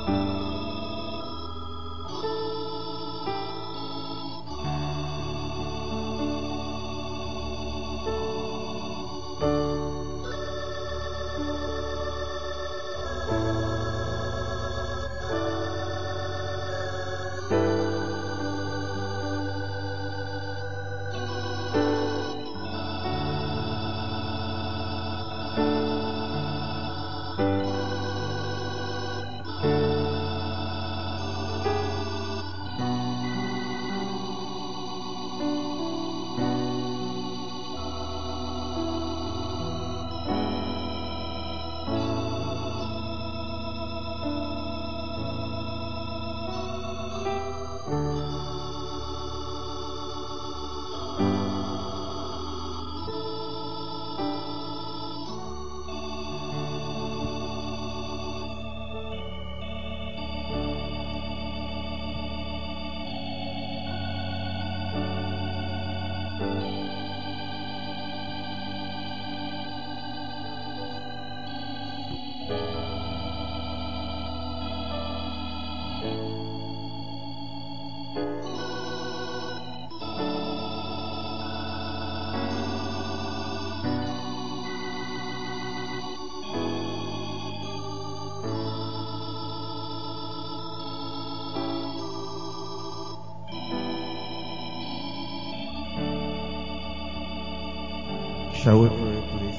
Shall we pray, please?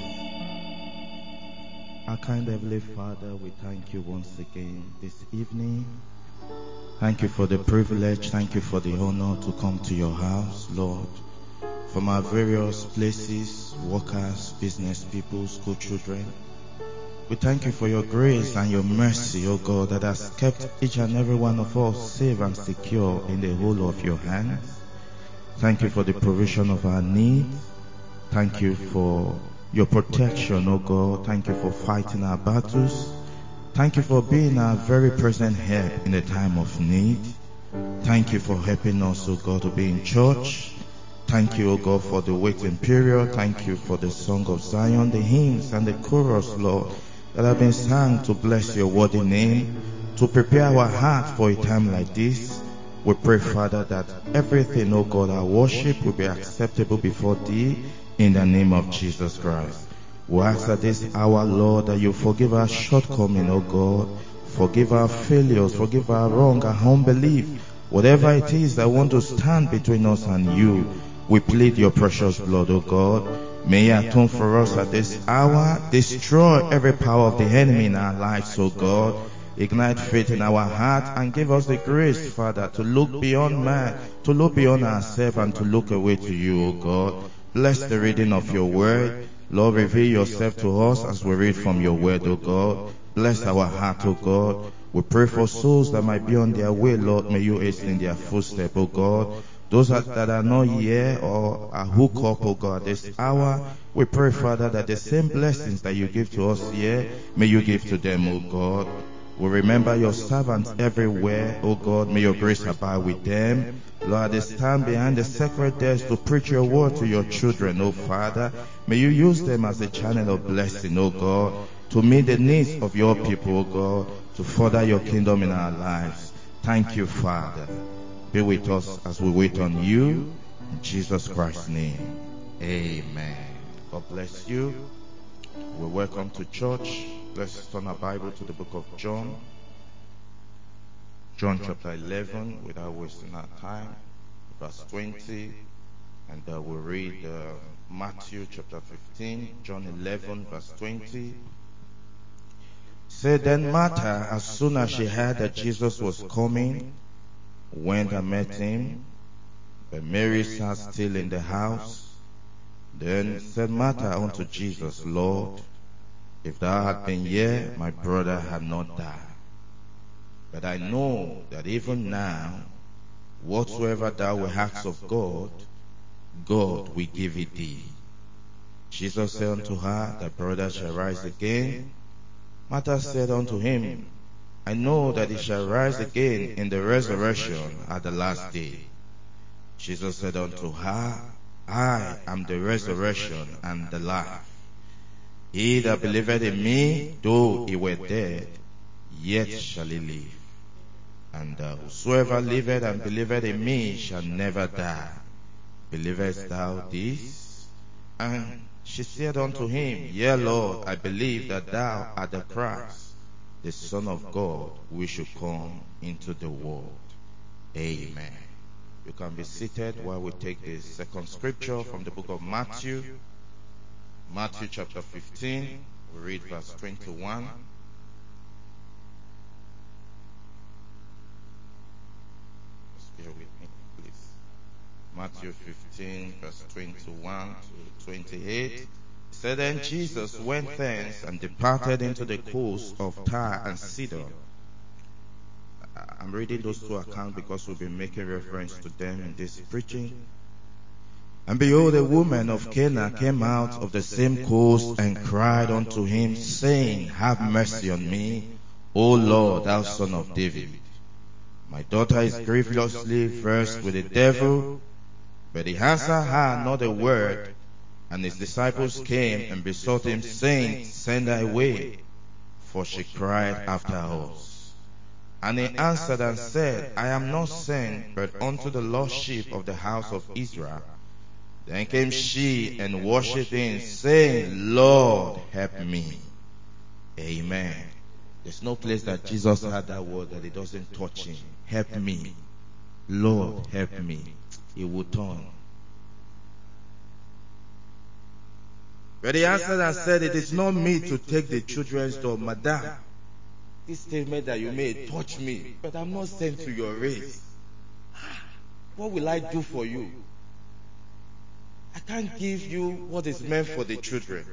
Our kind Heavenly Father, we thank you once again this evening. Thank you for the privilege, thank you for the honor to come to your house, Lord. From our various places, workers, business people, school children, we thank you for your grace and your mercy, O God, that has kept each and every one of us safe and secure in the whole of your hands. Thank you for the provision of our needs. Thank you for your protection, O God. Thank you for fighting our battles. Thank you for being our very present help in the time of need. Thank you for helping us, O God, to be in church. Thank you, O God, for the waiting period. Thank you for the Song of Zion, the hymns and the chorus, Lord, that have been sung to bless your worthy name, to prepare our heart for a time like this. We pray, Father, that everything, O God, our worship will be acceptable before Thee in the name of Jesus Christ. We ask at this hour, Lord, that you forgive our shortcoming, O God. Forgive our failures, forgive our wrong, our unbelief. Whatever it is that want to stand between us and you, we plead your precious blood, O God. May you atone for us at this hour. Destroy every power of the enemy in our lives, O God. Ignite faith in our heart and give us the grace, Father, to look beyond man, to look beyond ourselves and to look away to you, O God. Bless the reading of your word. Lord, reveal yourself to us as we read from your word, O God. Bless our heart, O God. We pray for souls that might be on their way, Lord. May you hasten in their footsteps, O God. Those that are not here or are hooked up, O God, this hour, we pray, Father, that the same blessings that you give to us here, may you give to them, O God. We remember your servants everywhere, O God. May your grace abide with them. Lord, they stand behind the sacred desk to preach your word to your children, O Father. May you use them as a channel of blessing, O God, to meet the needs of your people, O God, to further your kingdom in our lives. Thank you, Father. Be with us as we wait on you. In Jesus Christ's name, amen. God bless you. We're welcome to church. Let's turn our Bible to the book of John. John chapter 11, without wasting our time, verse 20. And we'll read Matthew chapter 15, John 11, verse 20. Said then Martha, as soon as she heard that Jesus was coming, went and met him. But Mary sat still in the house. Then said Martha unto Jesus, Lord, if thou had been here, my brother had not died. But I know that even now, whatsoever thou wilt ask of God, God will give it thee. Jesus said unto her, thy brother shall rise again. Martha said unto him, I know that he shall rise again in the resurrection at the last day. Jesus said unto her, I am the resurrection and the life. He that believeth in me, though he were dead, yet shall he live. And whosoever liveth and believeth in me shall never die. Believest thou this? And she said unto him, Yea, Lord, I believe that thou art the Christ, the Son of God, which should come into the world. Amen. You can be seated while we take the second scripture from the book of Matthew. Matthew chapter 15, we read verse 21. Just bear with me, please. Matthew 15, verse 21 to 28. It said, Then Jesus went thence and departed into the coast of Tyre and Sidon. I'm reading those two accounts because we'll be making reference to them in this preaching. And behold, a woman of Cana came out of the same coast and cried unto him, saying, Have mercy on me, O Lord, thou son of David. My daughter is grievously versed with the devil. But he answered her not a word. And his disciples came and besought him, saying, Send her away, for she cried after us. And he answered and said, I am not sent, but unto the lost sheep of the house of Israel. Then came she and worshipped him, saying, Lord, help me. Amen. There's no place that Jesus had that word that it doesn't touch him. Help me. Lord, help me. He would turn. But he answered and said, It is not me to take the children's door, Madam. This statement that you made touch me, but I'm not sent to your race. What will I do for you? I can't give you what is meant for the children.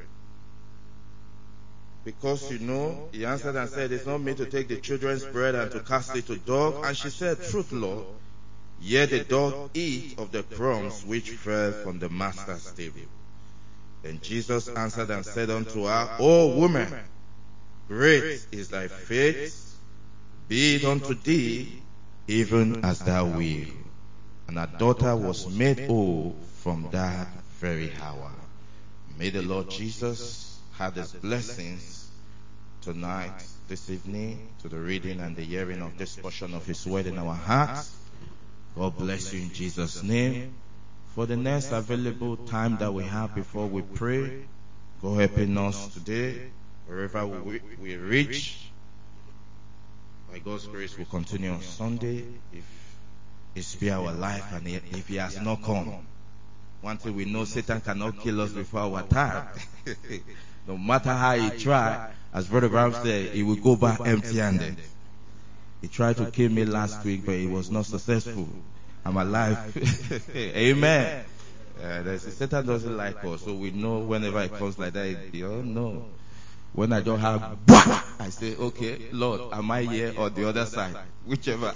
Because he answered and said, It's not me to take the children's bread and to cast it to dogs. And she said, Truth, Lord, yet the dog eat of the crumbs which fell from the master's table. Then Jesus answered and said unto her, O woman, great is thy faith, be it unto thee, even as thou wilt. And her daughter was made whole from that very hour. May the Lord Jesus have his blessings tonight, this evening, to the reading and the hearing of this portion of his word in our hearts. God bless you in Jesus' name. For the next available time that we have before we pray, God helping us today, wherever we reach. By God's grace, we'll continue on Sunday if He spare our life and if He has not come. One thing we know, Satan cannot kill us before our time. No matter how he try, as Brother Brown said, he will go back empty-handed. He tried to kill me last week, but he was not successful. I'm alive. Amen. Satan doesn't like us, so we know whenever it comes like that, no. When I don't have, I say, okay, Lord, am I here or the other side? Whichever.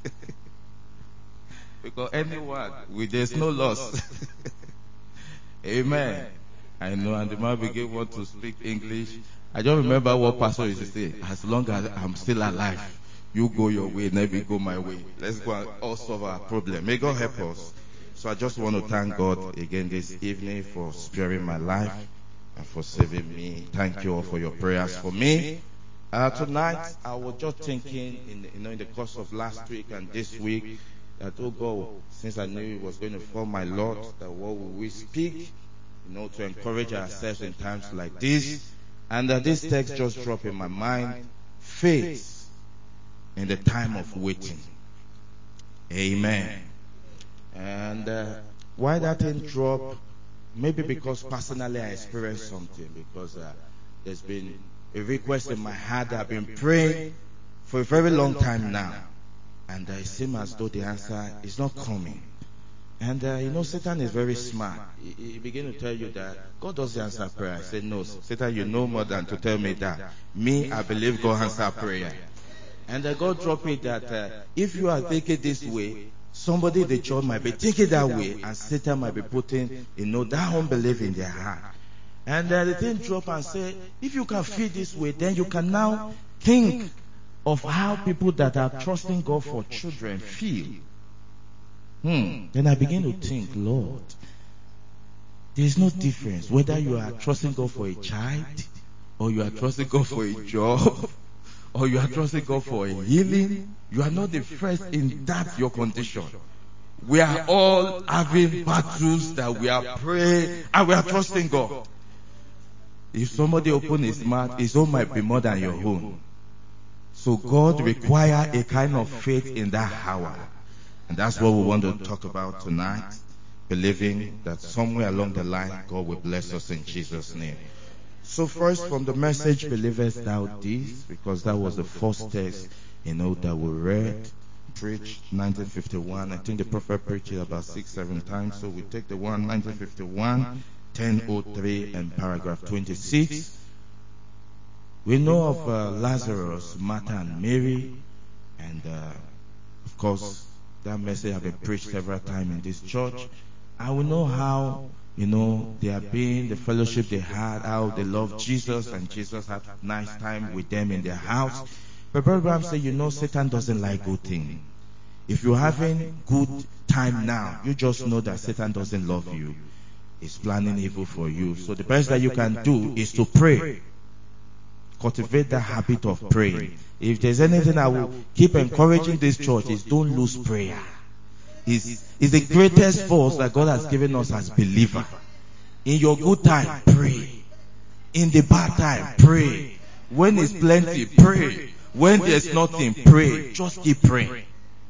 Because anyone, there's no loss. Amen. I know, and the man begin want to speak English. I don't remember what pastor used to say. As long as I'm still alive, you go your way, let me go my way. Let's go and all solve our problem. May God help us. So I just want to thank God again this evening for sparing my life and for saving me. Thank you all for your prayers for me. Tonight, I was just thinking, in the course of last week and this week, that, oh God, since I knew it was going to fall my lot, that what will we speak, to encourage ourselves in times like this. And this text just dropped in my mind, faith in the time of waiting. Amen. And why that thing drop? Maybe because personally I experienced something, because there's been a request in my heart that I've been praying for a very long time now. And it seems as though the answer is not coming. And Satan is very smart. He begin to tell you that God doesn't answer prayer. I said, no, Satan, you know more than to tell me that. Me, I believe God answers prayer. And God dropped me that if you are thinking this way, somebody in the church might be thinking that way, and Satan might be putting, that unbelief in their heart. And the thing dropped and said, if you can feel this way, then you can now think of how people that are trusting God for children feel. Then I begin to think, Lord, there's no difference whether you are trusting God for a child, or you are trusting God for a job, or you are trusting God for a healing, you are not the first in that your condition. We are all having battles that we are praying and we are trusting God. If somebody open his mouth, his own might be more than your own. So God requires a kind of faith in that hour. And that's what we want to talk about tonight. Believing that somewhere along the line, God will bless us in Jesus' name. So first from the message, believest thou this? Because that was the first text, that we read, preached 1951. I think the prophet preached it about 6-7 times. So we take the one 1951, 10:03 and paragraph 26. We know of Lazarus, Martha and Mary, and of course that message has been preached several times in this church. And we know how, they have been, the fellowship they had, how they loved Jesus, and Jesus had nice time with them in their house. But Brother Abraham said, Satan doesn't like good things. If you're having good time now, you just know that Satan doesn't love you. He's planning evil for you. So the best that you can do is to pray. Cultivate the habit of praying. If there's anything I will keep encouraging this church is don't lose prayer. It's the greatest force that God has given us as believers. In your good time, pray. In the bad time, pray. When it's plenty, pray. When there's nothing, pray. Just keep praying.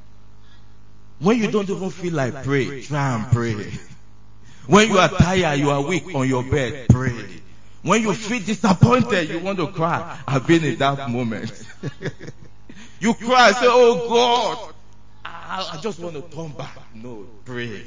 When you don't even feel like pray, try and pray. When you are tired, you are weak on your bed, pray. When you feel disappointed, you want to cry. I've been in that moment. You cry, say, oh God, I just want to turn back. No, pray.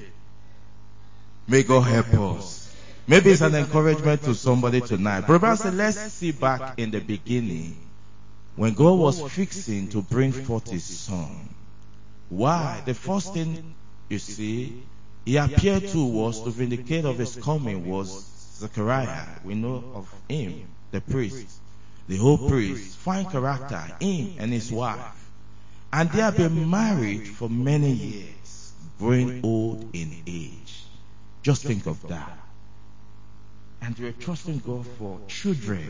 May God help us. Maybe it's an encouragement to somebody tonight. Brother said, let's see back in the beginning when God was fixing to bring forth his son. Why? The first thing you see, he appeared to was to vindicate of his coming was Zechariah. We know of him, the priest, the whole priest, fine character, him and his wife. And they have been married for many years, growing old in age. Just think of that. And they were trusting God for children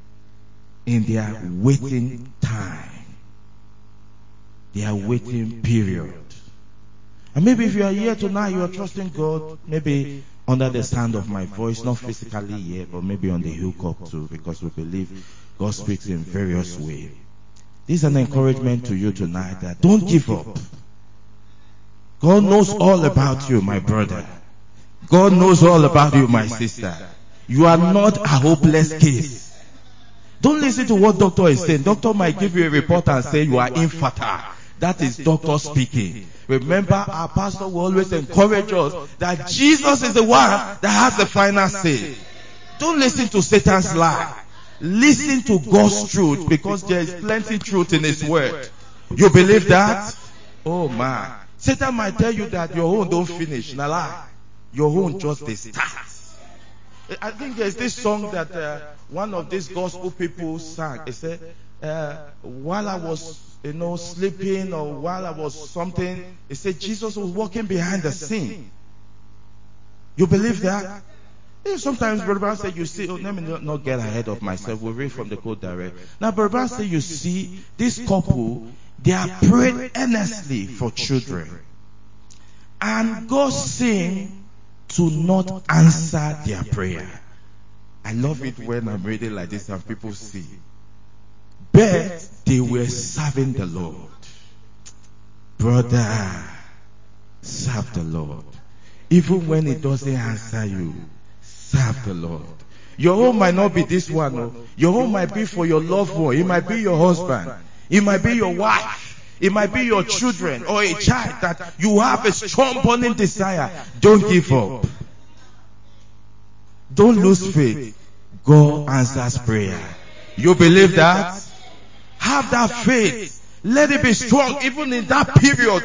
in their waiting time, their waiting period. And maybe if you are here tonight, you are trusting God, maybe under the sound of my voice, not physically here, but maybe on the hookup too, because we believe God speaks in various ways. This is an encouragement to you tonight that don't give up. God knows all about you, my brother. God knows all about you, my sister. You are not a hopeless case. Don't listen to what doctor is saying. Doctor might give you a report and say you are infertile. That is doctor speaking. Remember, our pastor will always encourage us that Jesus is the one that has the final say. Don't listen to Satan's lie. Listen to God's truth, because there is plenty truth in his word. You believe that? Oh man. Satan might tell you that your own don't finish. Nah, lie. Your own just the start. I think there's this song that one of these gospel people sang. It said, while I was sleeping, or while I was something, it said Jesus was walking behind the scene. You believe that? Sometimes Brother Brown said, you see, let me not get ahead of myself. We'll read from the code direct. Now Brother Brown said, you see, this couple, they are praying earnestly for children. And God seemed to not answer their prayer. I love it when I'm reading like this and people see. But they were serving the Lord. Brother, serve the Lord. Even when it doesn't answer you, serve the Lord. Your home might not be this one. No. Your home might be for your loved one. It might be your husband. It might be your wife. It might be your children or a child that you have a strong burning desire. Don't give up. Don't lose faith. God answers prayer. You believe that? Have that faith. Let it be strong even in that period.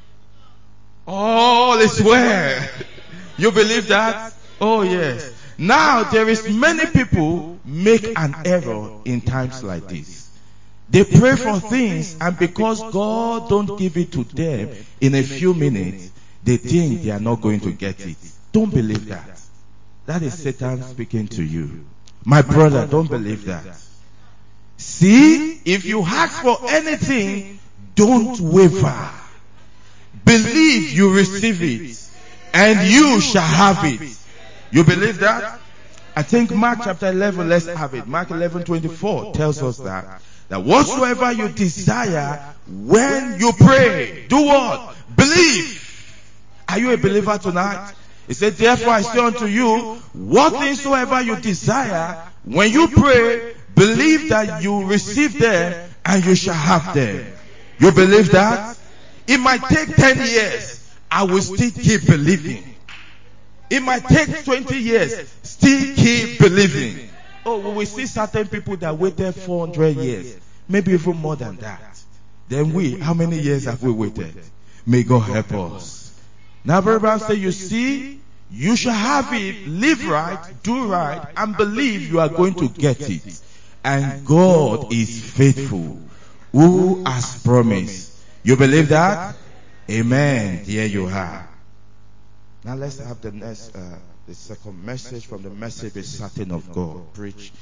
All is well. You believe that? Oh yes. Now there is many people make an error in times like this. They pray for things, and because God don't give it to them in a few minutes, they think they are not going to get it. Don't believe that. That is Satan speaking to you. My brother, don't believe that. See, if you ask for anything, don't waver. Believe you receive it, and you shall have it. You believe that? I think Mark chapter 11, let's have it. Mark 11:24 tells us that whatsoever you desire when you pray, do what? Believe. Are you a believer tonight? He said, therefore I say unto you, what things soever you desire, when you pray, believe that you receive them and you shall have them. You believe that? It might take 10 years, I will still keep believing. It might take 20 years, still keep believing. Oh, we will see certain people that waited 400 years, maybe even more than that. Then how many years have we waited? May God help us. Now, Abraham said, you see, you shall have it, live right, do right, and believe you are going to get it. And God is faithful, who has promised. You believe that? Amen. Here you are. Now let's have the second message from the Message is Certain of God. Preach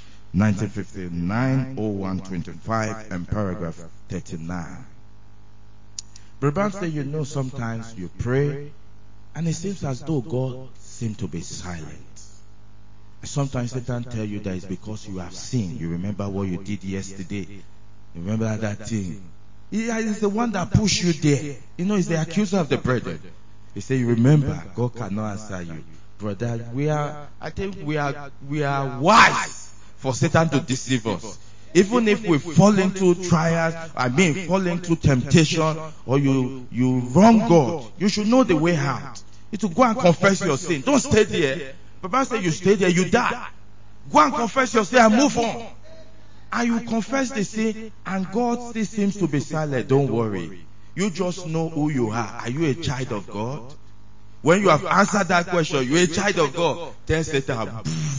1959, 0125 and paragraph 39. Brother said, you know, sometimes you pray and it seems as though God seems to be silent. Sometimes Satan tell you that it's because you have sinned. You remember what you did yesterday. You remember that thing. He is the one that pushed you there. You know, he's the accuser of the brethren. He said, you remember, God cannot answer you. Brother, I think we are wise for Satan to deceive us. Even if we fall into trials, fall into temptation, or you wrong God, you should know the way out. You should go and confess your sin. Don't stay there. Papa said you stay there, you die. Go and confess your sin and move on. And you confess the sin, and God still seems to be silent. Don't worry. You just know who you are. Are you a child of God? When you have answered that question, you're a child of God. Tell Satan,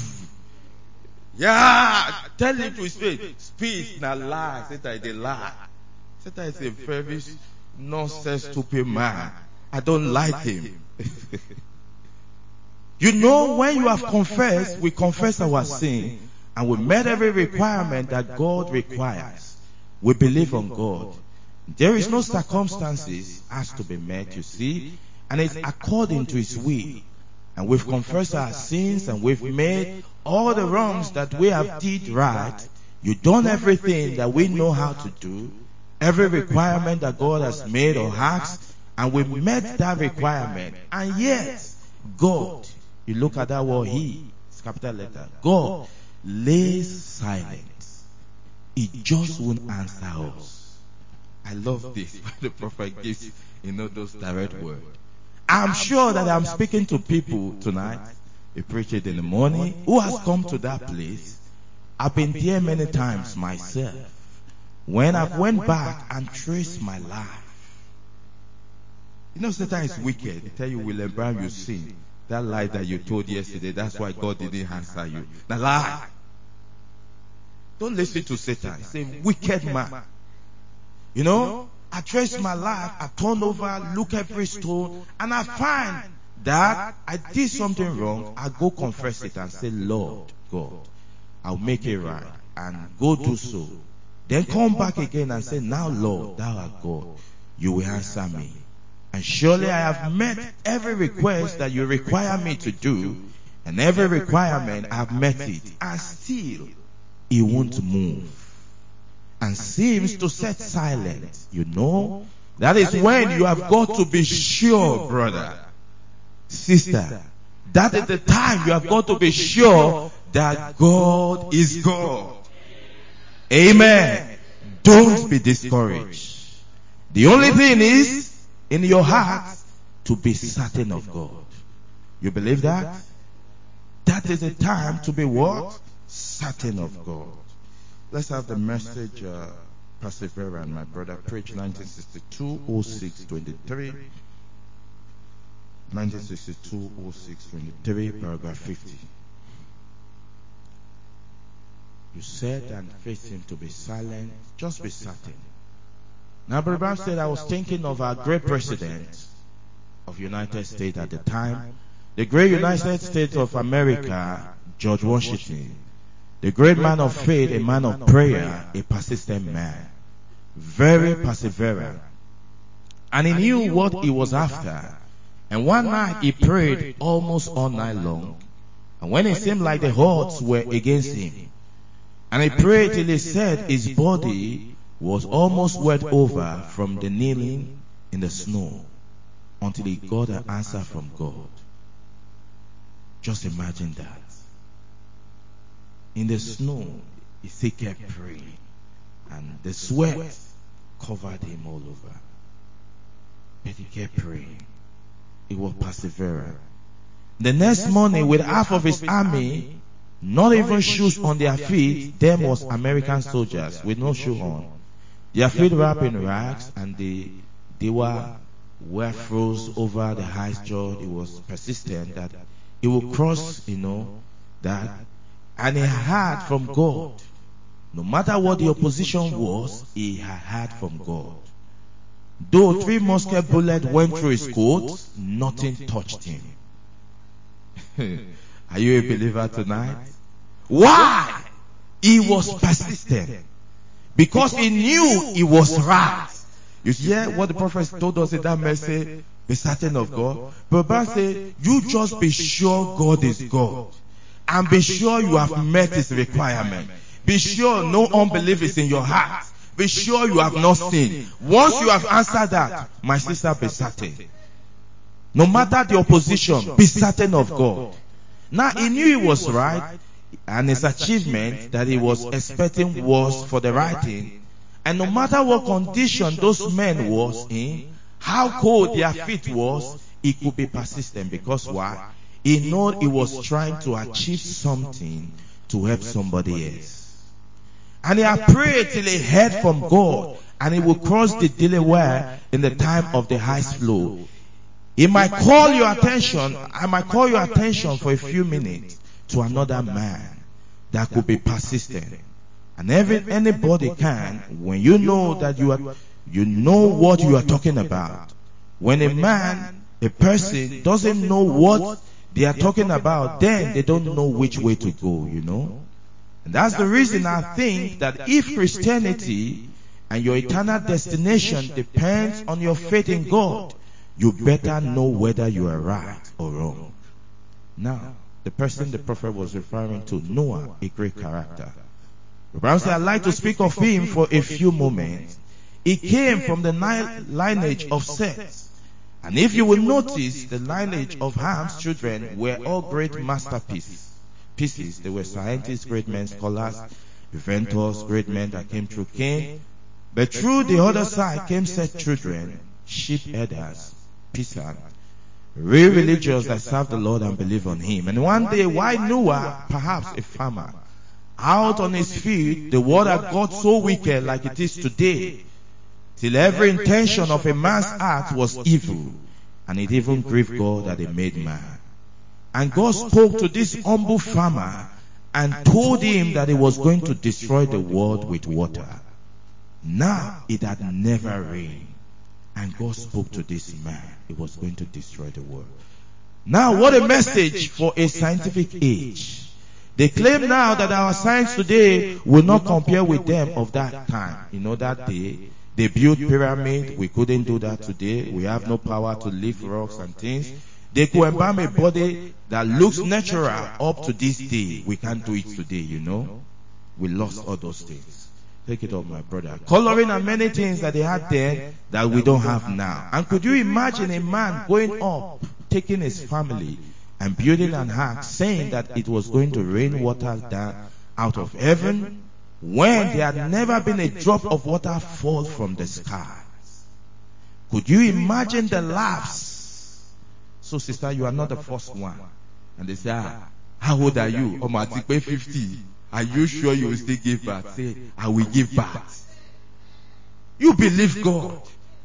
yeah, tell him to speak. Speak, not lie. Satan is a lie. Satan is a very nonsense, stupid man. I don't like him. You know, when you have confessed, we confess our sin, and we met every requirement that God requires. We believe on God. There is no circumstances has to be met, you see, and it's according to His will. And we've confessed our sins, and we've made all the wrongs that we have did right. You've done everything that we know how to do, every requirement that God has made or asked, and we met that requirement. And yet, God, you look at that word He, it's capital letter, God lays silent. He just won't answer us. I love this when the prophet gives, those direct words. I'm sure that I'm speaking to people tonight, we preach it in the morning, who has come to that place. I've been there many times myself. When I've went back and traced my life. Satan is wicked. They tell you, William Brown, you sin. That lie that you told yesterday, that's why God didn't answer you. The lie. Don't listen to Satan. He's a wicked man. I trace my life, I turn over, look every stone, and I find that I did something wrong. I go confess it and say, Lord God, I'll make it right, and go do so. Then come back again and say, now Lord, thou art God, you will answer me. And surely I have met every request that you require me to do, and every requirement I have met it, and still He won't move. And seems to set silent. That is when you have got to be sure, brother, sister. That is the time you have got to be sure that God is God. Amen. Don't be discouraged. The only thing is in your heart to be certain of God. You believe that? That is the time to be what? Certain of God. Let's have the message, Perseverance, my brother. Preach 1962, 06, 23. 1962, 06, 23, paragraph 50. You said and faith Him to be silent. Just be certain. Now, Brother Brown said, I was thinking of our great president of United States at the time, the great United States of America, George Washington. The great man of faith, a man of prayer, a persistent man. Very perseverant. And he knew what he was after. And one night he prayed almost all night long. And when it seemed like the odds were against him, and he prayed till he said his body was almost wet over from the kneeling in the snow, until he got an answer from God. Just imagine that. In the snow, he still kept praying, and the sweat covered him all over. But he kept praying. He was perseverant. The next morning, with half of his army, not even shoes on their feet, them was American soldiers with no shoe on. Their feet wrapped in rags, and they were froze over the ice jaw. It was persistent that he would cross, that. And he had from God. No matter what the opposition was, he had heard from God. Though 3 musket bullets went through his coat, nothing touched him. Are you a believer tonight? Why? He was persistent. Because he knew he was right. You hear what the prophet told us in that message? Be certain of God. But Bible said, you just be sure God is God. And be sure you have met his requirement. Be sure no unbelief is in your heart. Be sure you have not sinned. Once you have answered that, my sister, be certain. No matter the opposition, be certain of God. Now he knew he was right, and his achievement that he was expecting was for the right thing. And no matter what condition those men was in, how cold their feet was, he could be persistent. Because why? He knew he was trying to achieve something to help somebody else. And he had prayed till he heard from God, and he would cross the Delaware in the time of the ice flow. I might call your attention for a few minutes to another man that could be persistent. And anybody can, when you know that you know what you are talking about. When a person doesn't know what they are talking about, then they don't know which way to go, And that's the reason I think that if Christianity and your eternal destination depends on your faith in God, you better know whether you are right or wrong. Now, the person the prophet was referring to, Noah, a great character. The Bible says, I'd like to speak of him for a few moments. He came from the lineage of Seth. And if you will notice, the lineage of Ham's children were all great masterpieces. They were scientists, great men, scholars, inventors, great men that came through Cain. But through the other side came Seth's children, sheep herders, peasants, real religious that serve the Lord and believe on him. And one day, while Noah, perhaps a farmer, out on his field, the world had got so wicked like it is today, till every intention of a man's heart was evil, and it even grieved God that he made man. And God spoke to this humble farmer and told him that he was going to destroy the world with water. Now it had never rained. And God spoke to this man. He was going to destroy the world. Now what a message for a scientific age. They claim now that our science today will not compare with them of that time. That day, they built pyramids. We couldn't do that today. We have no power to lift rocks and things. They could embalm a body that looks natural up to this day. We can't do it today, We lost all those things. Take it up, my brother. Coloring and many things that they had then that we don't have now. And could you imagine a man going up, taking his family and building an ark, saying that it was going to rain water down out of heaven when there had never been a drop of water fall from the sky? Could you imagine the laughs? So, sister, you are not the first one. And they say, how old are you? Oh, my 50. Are you sure you will still give birth? Say, I will give birth. You believe God.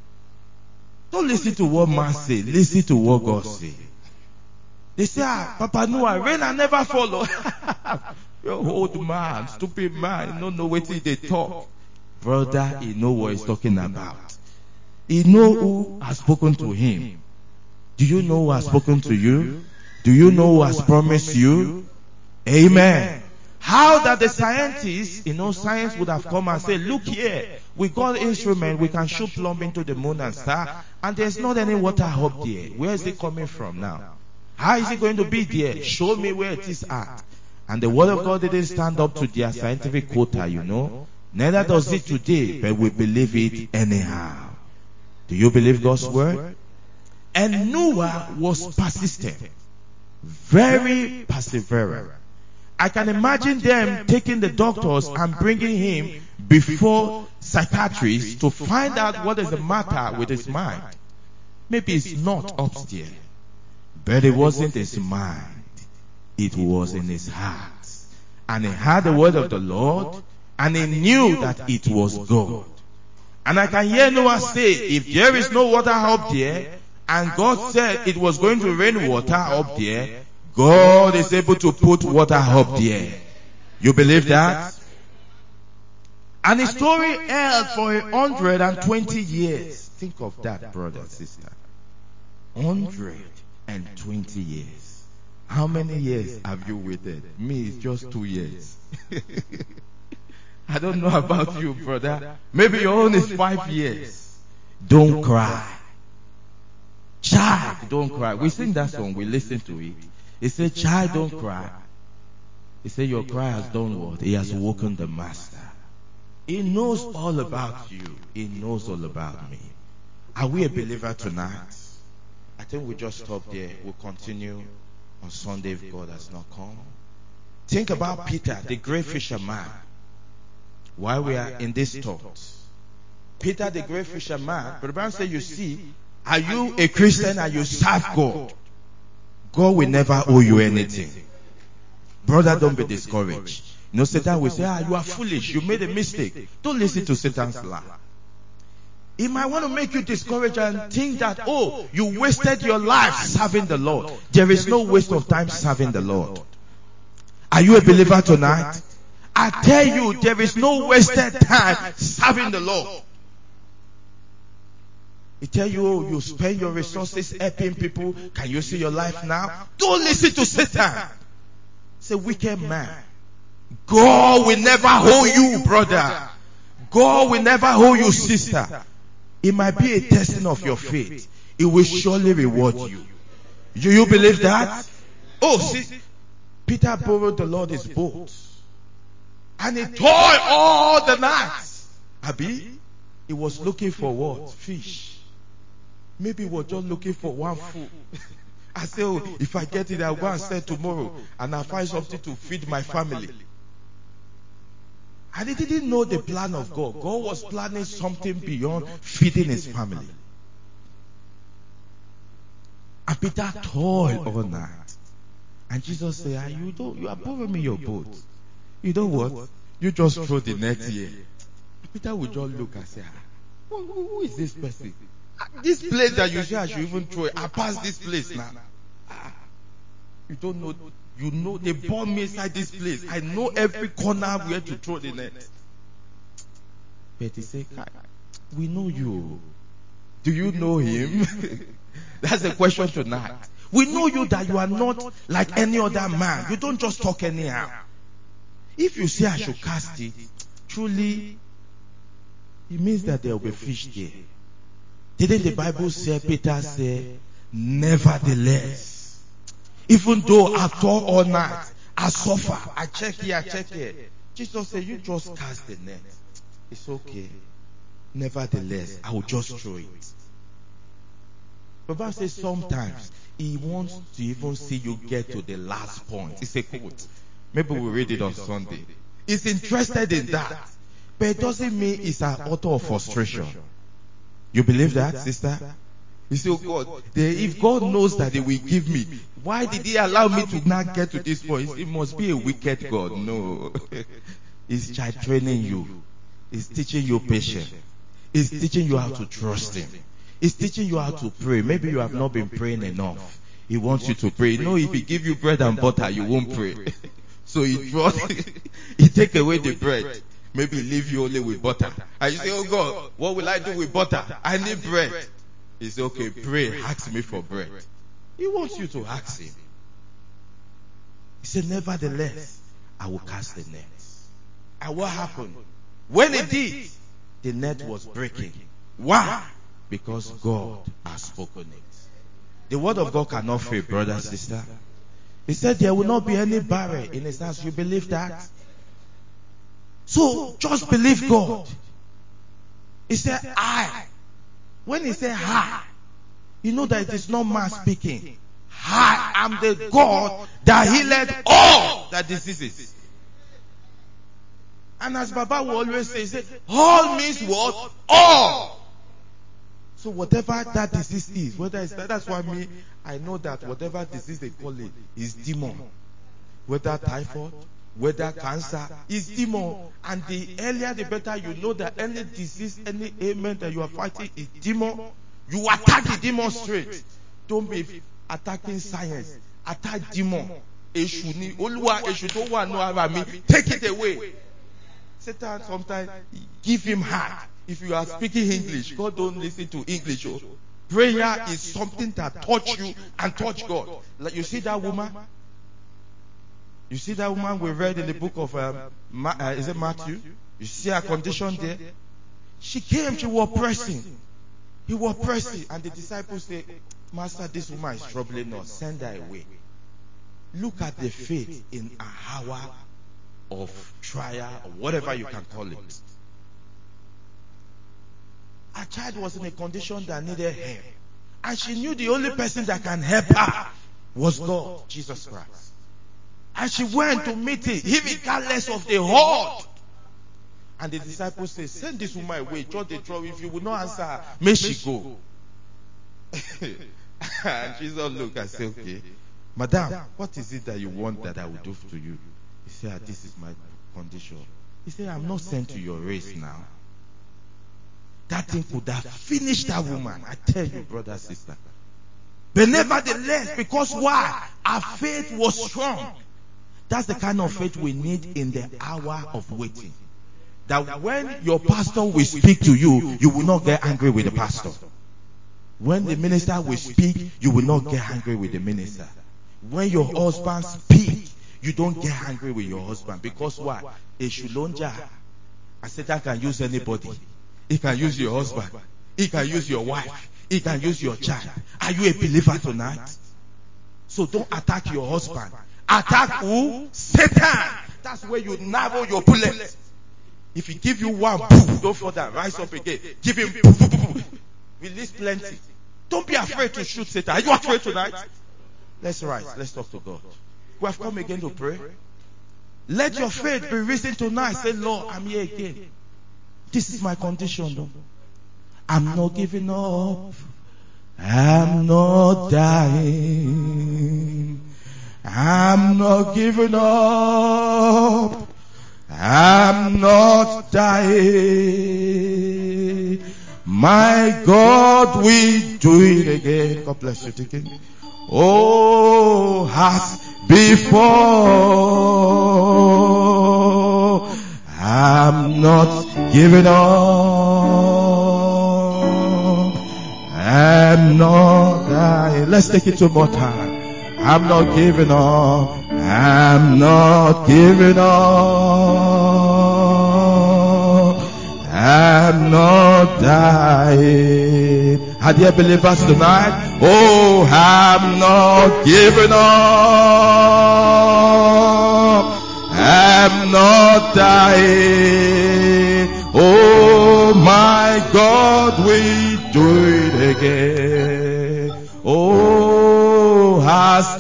Don't listen to what man say. Listen to what God say. They say, Papa Noah, rain I never follow. You're old man, stupid man. You don't know what they talk. Brother, he know what he's talking about. He know who has spoken to him. Do you know who has spoken to you? Do you know who has promised you? Amen. How that the scientists, science would have come and said, look here, we got instrument, we can shoot plumb into the moon and star, and there's not any water up there. Where is it coming from now? How is it going to be there? Show me where it is at. And the word of God didn't stand up to their scientific quota, Neither does it today, but we believe it anyhow. Do you believe God's word? And Noah was persistent, very perseverant. I can imagine them taking the doctors and bringing him before psychiatrists to find out what is the matter with his mind. Maybe it's not upstairs, but it wasn't his mind. It was in his heart. And he had the word of the Lord, and he knew that it was God. And I can hear Noah say, if there is no water up there, and God said it was going to rain water up there, God is able to put water up there. You believe that? And his story held for 120 years. Think of that, brother and sister. 120 years. How many years have you waited? Me, it's just 2 years. I don't know about you, brother. Maybe your own is 5 years. Don't cry. Child, don't cry. We sing that song, we listen to it. He said, child, don't cry. He said, your cry has done what? He has woken the master. He knows all about you. He knows all about me. Are we a believer tonight? I think we just stop there. We'll continue on Sunday if God has not come. Think about Peter, the great fisherman. While we are in this thought, Peter, the great fisherman, but the Bible says, you see, are you a Christian and you serve God? God will never owe you anything. Brother, don't be discouraged. Satan will say, you are foolish. You made a mistake. Don't listen to Satan's lie. He might want to make you discouraged and think that, you wasted your life serving the Lord. There is no waste of time serving the Lord. Are you a believer tonight? I tell you, there is no wasted time serving the Lord. He tell you, you spend your resources helping people. Can you see your life now? Don't listen to Satan. It's a wicked man. God will never hold you, brother. God will never hold you, sister. It might be a testing of your faith. It will surely reward you. Do you believe that? See, Peter borrowed the Lord his boat. And he toiled all the night. Abi, he was looking for what? Fish. Maybe he was just looking for one food. I say, if I get it, I'll go and sell tomorrow. And I'll find something to feed my family. And he didn't know the plan of God. God was planning something beyond feeding his family. And Peter toiled all night. And Jesus said, you are borrowing me your boat. You know what? You just throw the net here. Peter would just look and say, who is this person? This place that you say I should even throw it, I pass this place now. You don't know. You know they bomb me inside this place. I know every corner where to throw the net. But he said, we know you. Do you know him? That's the question tonight. We know you that you are not like any other man. You don't just talk anyhow. If you say I should cast it, truly, it means that there will be fish there. Didn't the Bible say, Peter said, nevertheless, even though I toil all night, I suffer, I check here, I check here. Jesus said, you just cast the net. It's okay. Nevertheless, I will just throw it. The Bible says sometimes he wants to even see you get to the last point. It's a quote. Maybe we'll read it on Sunday. He's interested in that. But it doesn't mean it's an author of frustration. You believe that, sister? You say, God, if God knows that he will give me, why did he allow me to not get to this point? It must be a wicked God. No. He's child training you. He's teaching you patience. He's teaching you how to trust him. He's teaching you how to pray. Maybe you have not been praying enough. He wants you to pray. You know, if he give you bread and butter, you won't pray. So he take away the bread. Maybe leave you only with butter. And you say, oh God, what will I do with butter? I need bread. He said, okay, pray, ask me for bread. He wants you to ask him. He said, nevertheless, I will cast the net. And what happened? When it did, the net was breaking. Why? Because God has spoken it. The word of God cannot fail, brother, sister. He said there will not be any barrier in his house. You believe that? So just believe God. He said, I. When he said I, you know that it is not man speaking. I am the God that healeth all the diseases. And as Baba will always say, he said, all means what? All. So whatever that disease is, whether it's that's why I know that whatever disease they call it is demon. Whether typhoid, whether cancer, is demon. And the earlier the better you know that any disease, any ailment that you are fighting is demon. You attack the demon straight. Don't be attacking science. Attack demon. Take it away. Satan sometimes give him heart. If you are speaking English, God don't listen to English. Prayer is something that touch you and touch God. Like you see that woman? You see that woman we read in the book of is it Matthew? You see her condition there? She came, she was pressing. He was pressing. And the disciples say, Master, this woman is troubling us. Send her away. Look at the faith in an hour of trial, or whatever you can call it. Her child was in a condition that needed help. And she knew the only person that can help her was God, Jesus Christ. And she went to meet him, regardless of the horde. And the disciples say, send this woman away. Just the trouble. If you will not answer her, may she go. And Jesus looked and said, okay, Madam, what is it that you want that I will do to you? He said, this is my condition. He said, I'm not sent to your race now. That thing could have finished that woman. I tell you, brother, sister. But nevertheless, because why? Our faith was strong. That's the kind of faith we need in the hour of waiting. That when your pastor will speak to you, you will not get angry with the pastor. When the minister will speak, you will not get angry with the minister. When your husband speaks, you don't get angry with your husband. Because why? Eshulonja. And Satan can use anybody. He can use your husband. He can use your wife. He can use your child. Are you a believer tonight? So don't attack your husband. Attack who? Satan. That's where you narrow your bullet. If he give you one, don't further rise up again. Give him, release plenty. Don't be afraid to shoot Satan. Are you afraid tonight? Let's rise. Let's talk to God. We have come again to pray. Let your faith be risen tonight. Say, Lord, I'm here again. This is my condition, though. I'm not giving up. I'm not dying. I'm not giving up. I'm not dying. My God will do it again. God bless you, Deacon. Oh, as before. I'm not giving up. I'm not dying. Let's take it two more times. I'm not giving up. I'm not giving up. I'm not dying. Are there believers tonight? Oh, I'm not giving up. I'm not dying. Oh, my God, we do it again. Oh, as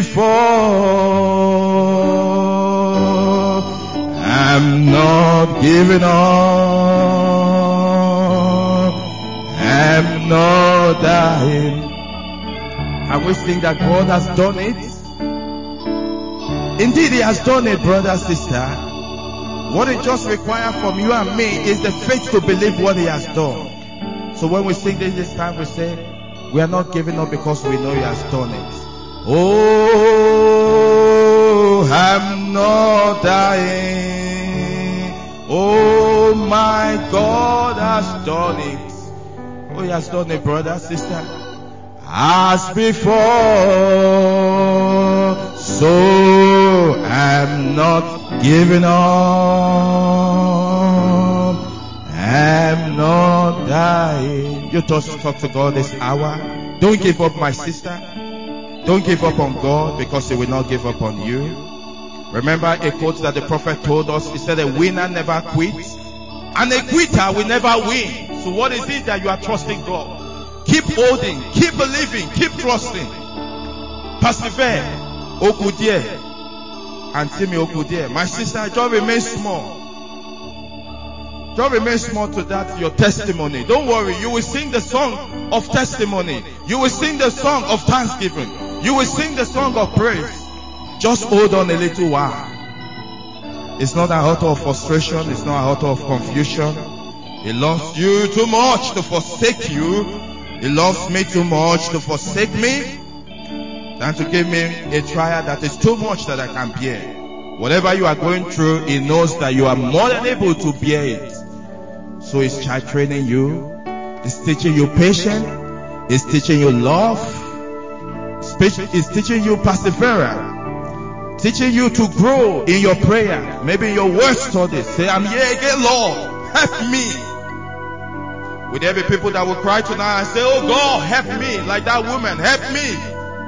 before. I'm not giving up. I'm not dying. I wish think that God has done it. Indeed, He has done it, brother, sister. What it just requires from you and me is the faith to believe what He has done. So when we sing this time, we say, we are not giving up because we know He has done it. Oh, I'm not dying. Oh, my God has done it. Oh, He has done it, brother, sister. As before, so I'm not giving up. I'm not dying. You just talk to God this hour. Don't give up, my sister. Don't give up on God, because He will not give up on you. Remember a quote that the prophet told us. He said, a winner never quits, and a quitter will never win. So what is it that you are trusting God? Keep holding, keep believing, keep trusting. Persevere. Okudie. Antimi Okudie. My sister, just remain small. Just remain small to that, your testimony. Don't worry, you will sing the song of testimony. You will sing the song of thanksgiving. You will sing the song of praise. Just hold on a little while. It's not an altar of frustration. It's not an altar of confusion. He loves you too much to forsake you. He loves me too much to forsake me, than to give me a trial that is too much that I can bear. Whatever you are going through, He knows that you are more than able to bear it. So He's child training you. He's teaching you patience. He's teaching you love. He's teaching you perseverance. Teaching you to grow in your prayer. Maybe in your word study. Say, I'm here again, Lord. Help me. Will there be people that will cry tonight and say, oh God, help me. Like that woman, help me.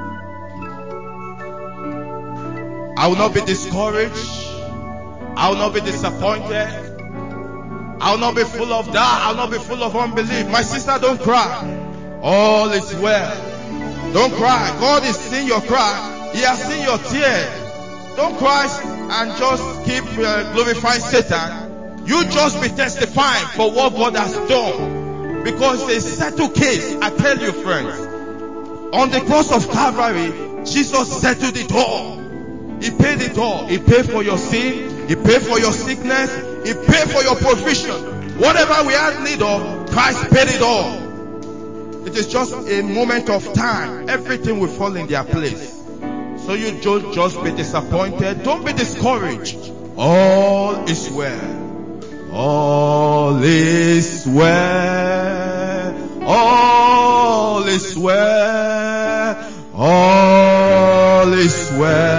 I will not be discouraged. I will not be disappointed. I will not be full of doubt. I will not be full of unbelief. My sister, don't cry. All is well. Don't cry. God is seeing your cry. He has seen your tears. Don't cry and just keep glorifying Satan. You just be testifying for what God has done. Because it's a settled case. I tell you, friends. On the cross of Calvary, Jesus settled it all. He paid it all. He paid for your sin. He paid for your sickness. He paid for your provision. Whatever we had need of, Christ paid it all. It is just a moment of time. Everything will fall in their place. So you don't just be disappointed. Don't be discouraged. All is well. All is well. All is well. All is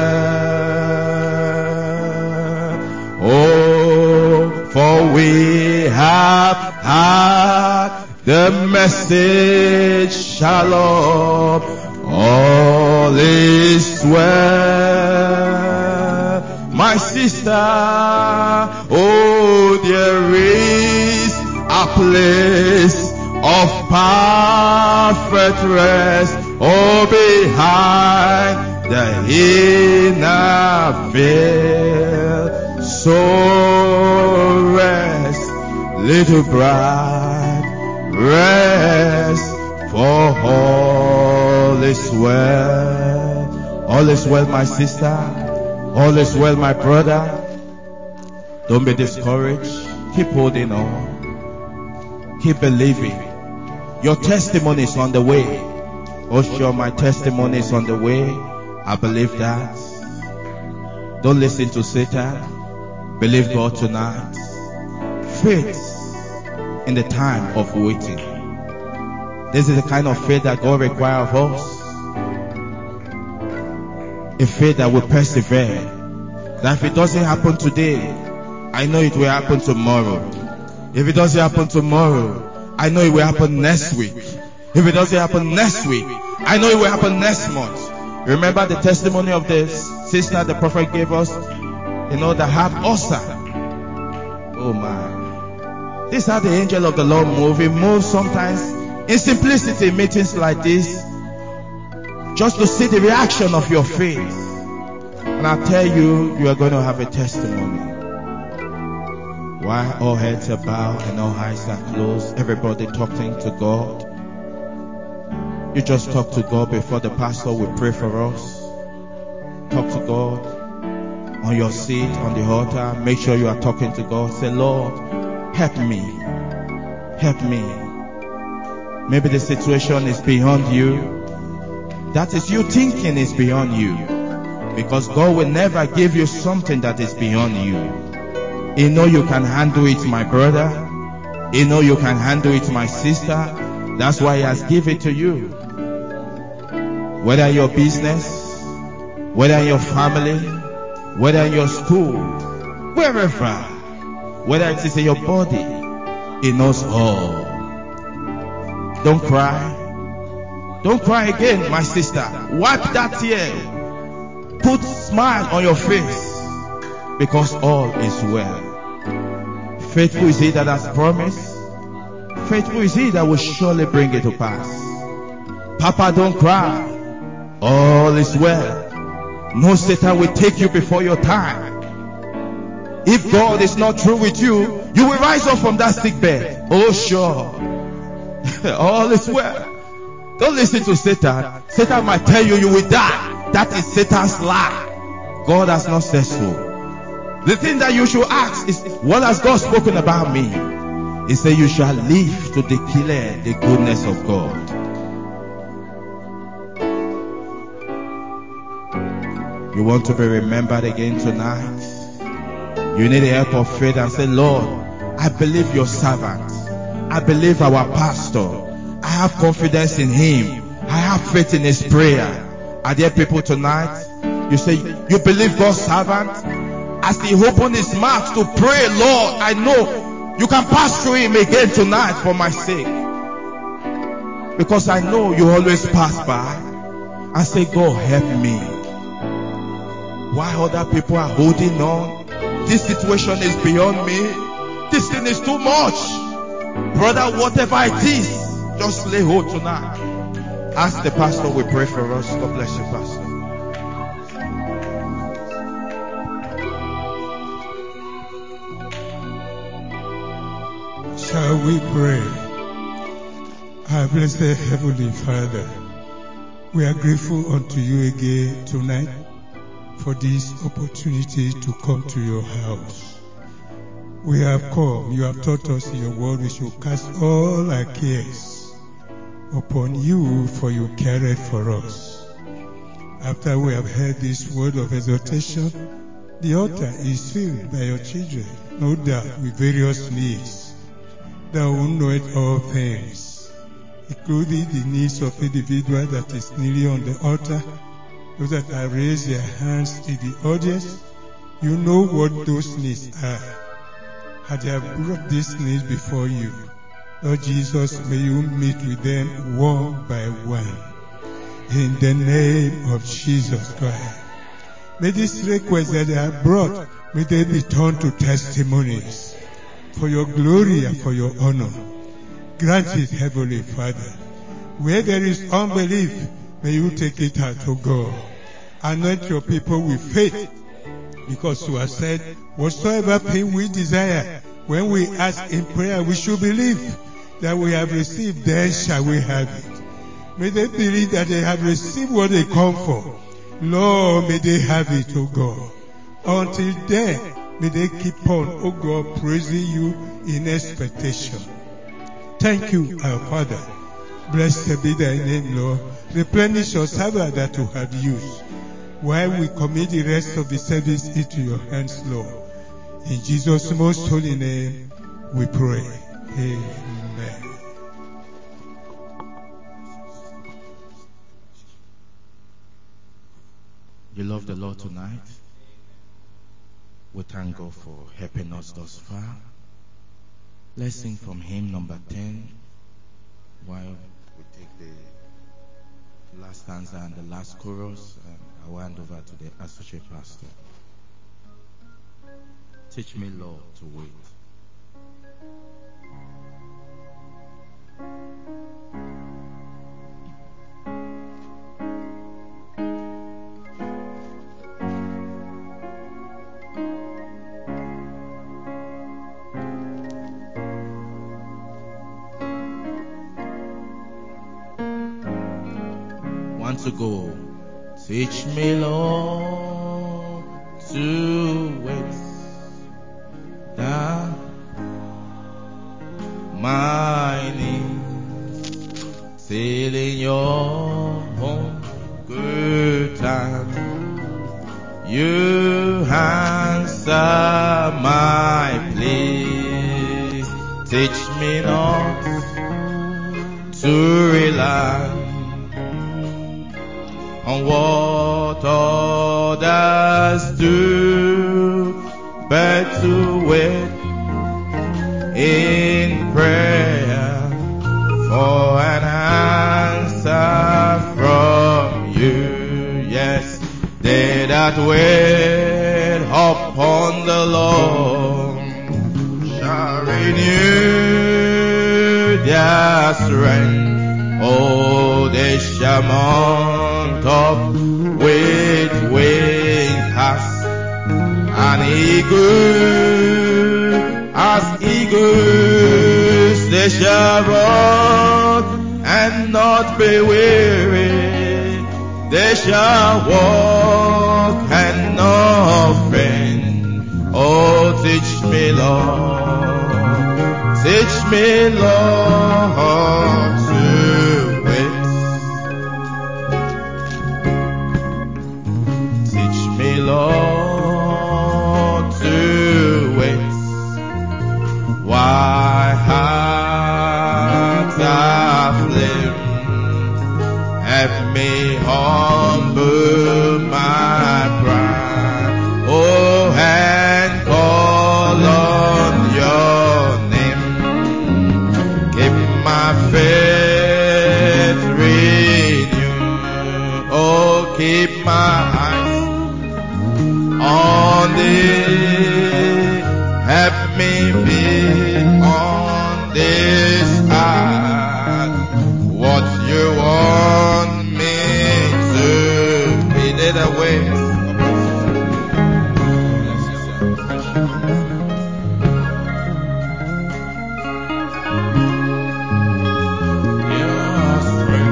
well. Oh, for we have heard the message, shalom. All is well. My sister, oh, there is a place of perfect rest, oh, behind the inner veil. So rest, little bride, rest, for all is well. All is well, my sister. All is well, my brother. Don't be discouraged. Keep holding on. Keep believing. Your testimony is on the way. Oh, sure, my testimony is on the way. I believe that. Don't listen to Satan. Believe God tonight. Faith in the time of waiting. This is the kind of faith that God requires of us. A faith that will persevere. That if it doesn't happen today, I know it will happen tomorrow. If it doesn't happen tomorrow, I know it will happen next week. If it doesn't happen next week, I know it will happen next month. Remember the testimony of the sister the prophet gave us, that had ulcer. Oh my. This is how the angel of the Lord moves. He moves sometimes in simplicity, meetings like this, just to see the reaction of your faith. And I tell you, you are going to have a testimony. While all heads are bowed and all eyes are closed, everybody talking to God. You just talk to God before the pastor will pray for us. Talk to God on your seat, on the altar. Make sure you are talking to God. Say, Lord, help me. Help me. Maybe the situation is beyond you. That is you thinking is beyond you. Because God will never give you something that is beyond you. He know you can handle it, my brother. He know you can handle it, my sister. That's why He has given it to you. Whether your business, whether your family, whether in your school, wherever, whether it is in your body, He knows all. Don't cry. Don't cry again, my sister. Wipe that tear. Put smile on your face, because all is well. Faithful is He that has promised. Faithful is He that will surely bring it to pass. Papa, don't cry. All is well. No Satan will take you before your time. If God is not through with you, you will rise up from that sick bed. Oh, sure. All is well. Don't listen to Satan. Satan might tell you you will die. That is Satan's lie. God has not said so. The thing that you should ask is, what has God spoken about me? He said, you shall live to declare the goodness of God. You want to be remembered again tonight? You need the help of faith and say, Lord, I believe your servant. I believe our pastor. I have confidence in him. I have faith in his prayer. Are there people tonight? You say, you believe God's servant? As he opened his mouth to pray, Lord, I know you can pass through him again tonight for my sake. Because I know you always pass by and say, God, help me. While other people are holding on, this situation is beyond me. This thing is too much. Brother, whatever it is, just lay hold tonight. Ask the pastor, we pray for us. God bless you, pastor. Shall we pray? Our blessed Heavenly Father, we are grateful unto you again tonight for this opportunity to come to your house. We have come. You have taught us in your word we should cast all our cares upon you, for you cared for us. After we have heard this word of exhortation, the altar is filled by your children, no doubt with various needs. Thou who knoweth all things, including the needs of individual that is kneeling on the altar, those that have raised their hands in the audience. You know what those needs are. Had they have brought these needs before you, Lord Jesus, may you meet with them one by one. In the name of Jesus Christ. May these requests that they have brought, may they be turned to testimonies for your glory and for your honor. Grant it, Heavenly Father. Where there is unbelief, may you take it out, O God. Anoint your people with faith, because you have said, whatsoever thing we desire, when we ask in prayer, we should believe that we have received, then shall we have it. May they believe that they have received what they come for. Lord, may they have it, O God. Until then, may they keep on, O God, praising you in expectation. Thank you, our Father. Blessed be thy name, Lord. Replenish your servant that you have used, while we commit the rest of the service into your hands, Lord. In Jesus' most holy name, we pray. Amen. You love the Lord tonight? We thank God for helping us thus far. Let's sing from hymn number 10 while we take the last stanza and the last chorus. I will hand over to the associate pastor. Teach me, Lord, to wait. To go. Teach me, Lord, to wait down my knees till in your own good time you answer my plea. Teach me not to rely on what others do. to wait in prayer for an answer from you. Yes, they that wait upon the Lord shall renew their strength. Oh, they shall mount up with wings as eagles, they shall run and not be weary. They shall walk and not faint. Oh, teach me, Lord, to wait. Teach me, Lord, to wait. Why heart aflame? Help me humble my pride. Oh, and call on your name. Keep my faith renewed. Oh, keep my eyes on thee. Help me be on this earth what you want me to be. They the way. Your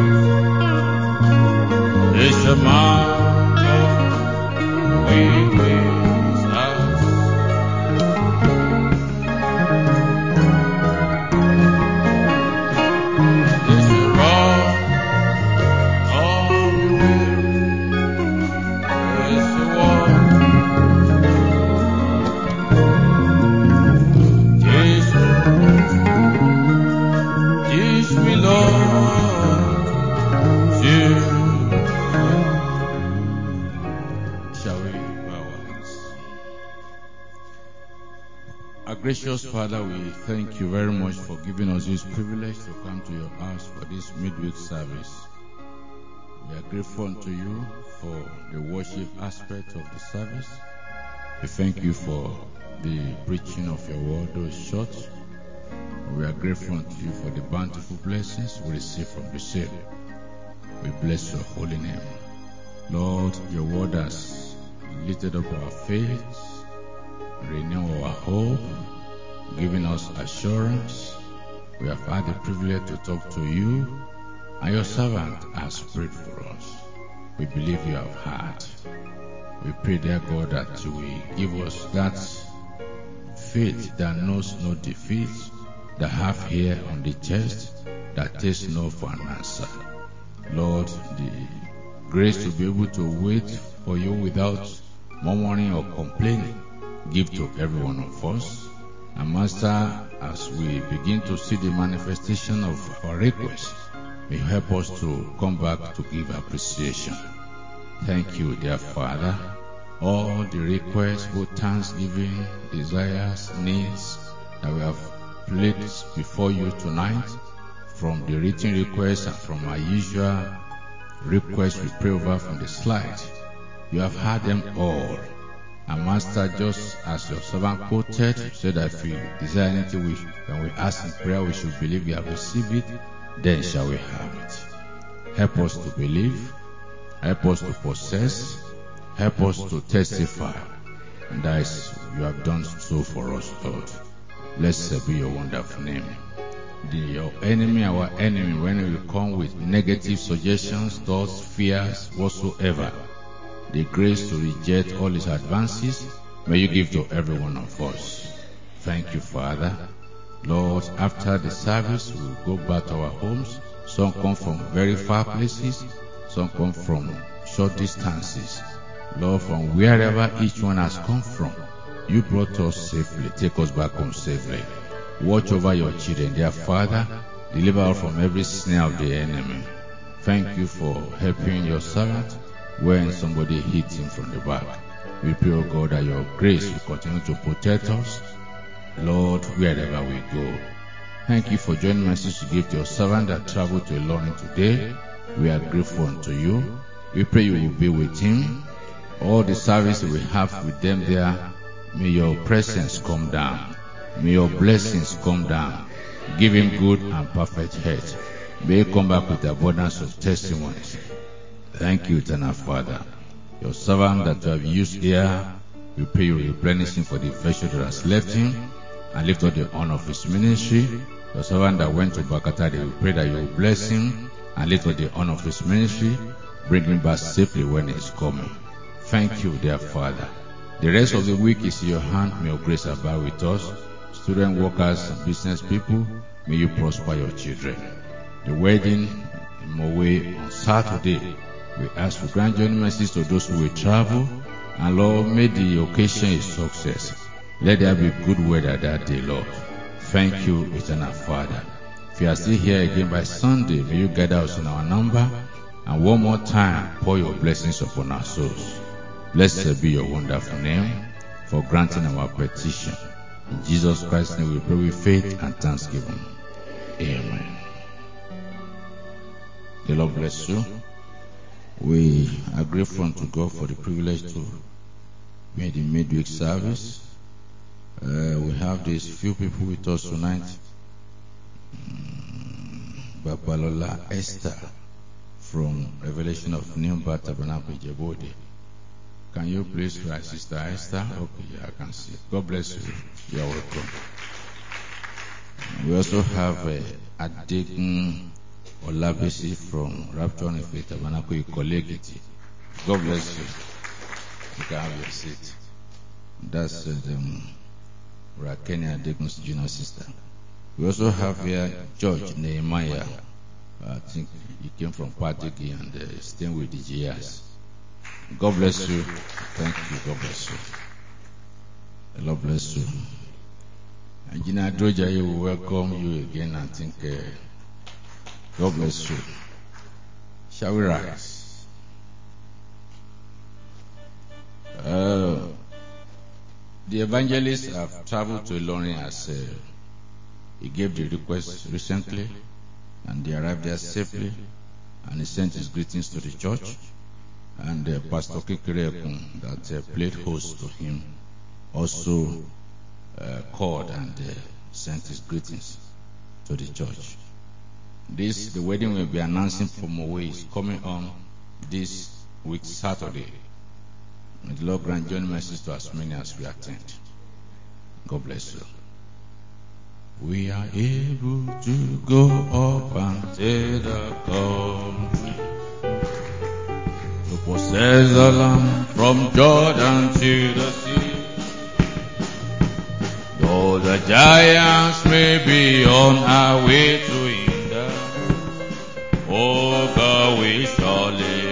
strength is a mountain with us. It's a rock on the way. It's a walk. Teach me, Lord, to. Shall we bow our heads? Our gracious Father, we thank you very much for giving us this privilege to come to your house for this midweek service. We are grateful unto you for the worship aspect of the service. We thank you for the preaching of your word, though short. We are grateful unto you for the bountiful blessings we receive from the same. We bless your holy name. Lord, your word has lifted up our faith, renew our hope, giving us assurance. We have had the privilege to talk to you, and your servant has prayed for us. We believe you have heard. We pray, dear God, that you will give us that faith that knows no defeat, that have hair on the chest, that takes no for an answer. Lord, the grace to be able to wait for you without murmuring or complaining, give to every one of us. And Master, as we begin to see the manifestation of our requests, may help us to come back to give appreciation. Thank you, dear Father. All the requests, both thanksgiving, desires, needs that we have placed before you tonight, from the written requests and from our usual requests we pray over from the slide, you have heard them all. And Master, just as your servant quoted, said that if we desire anything, when we ask in prayer, we should believe we have received it, then shall we have it. Help us to believe, help us to possess, help us to testify. And that is, you have done so for us, Lord. Blessed be your wonderful name. Your enemy, our enemy, when he will come with negative suggestions, thoughts, fears, whatsoever, the grace to reject all his advances, may you give to every one of us. Thank you, Father. Lord, after the service, we will go back to our homes. Some come from very far places, some come from short distances. Lord, from wherever each one has come from, you brought us safely. Take us back home safely. Watch over your children, dear Father. Deliver us from every snare of the enemy. Thank you for helping your servant when somebody hit him from the back. We pray, O God, that your grace will continue to protect us, Lord, wherever we go. Thank you for joining message to give to your servant that traveled to Ilorin today. We are grateful unto you. We pray you will be with him. All the service we have with them there, may your presence come down. May your blessings come down. Give him good and perfect health. May he come back with abundance of testimonies. Thank you, eternal Father. Your servant that you have used here, we pray you replenish him for the virtue that has left him and lift up the honor of his ministry. Your servant that went to Bakatade, we pray that you will bless him and lift up the honor of his ministry. Bring him back safely when he is coming. Thank you, dear Father. The rest of the week is in your hand. May your grace abide with us. Student, workers, and business people, may you prosper your children. The wedding in Mowe on Saturday, we ask for grand journey mercies to those who will travel. And Lord, may the occasion a success. Let there be good weather that day, Lord. Thank you, eternal Father. If you are still here again by Sunday, may you gather us in our number. And one more time, pour your blessings upon our souls. Blessed be your wonderful name for granting our petition. In Jesus Christ's name we pray with faith and thanksgiving. Amen. The Lord bless you. We are grateful unto God for the privilege to be in the midweek service. We have these few people with us tonight. Babalola Esther from Revelation of New Birth Tabernacle Jebode. Can you please rise, Sister Esther? Okay, I can see. God bless you. You are welcome. We also have Adegun Olabisi from Rapture and Faith Tabernacle Ikolekiti. God bless you. You can have your seat. That's Rakeni Adegun's junior sister. We also have here George Nehemiah. I think he came from Patiki and staying with the GS. God bless you. Thank you. God bless you. The Lord bless you. And Gina Droja, we welcome you again. I think God bless you. Shall we rise? The evangelists have traveled to Ilorin as he gave the request recently, and they arrived there safely, and he sent his greetings to the church. And Pastor Kekere Ekun that played host to him also called and sent his greetings to the church. The wedding will be announcing from Mowe is coming on this week Saturday. May the Lord grant journey mercies to as many as we attend. God bless you. We are able to go up and take the country, to possess the land from Jordan to the sea. Though the giants may be on our way to hinder, oh God, we surely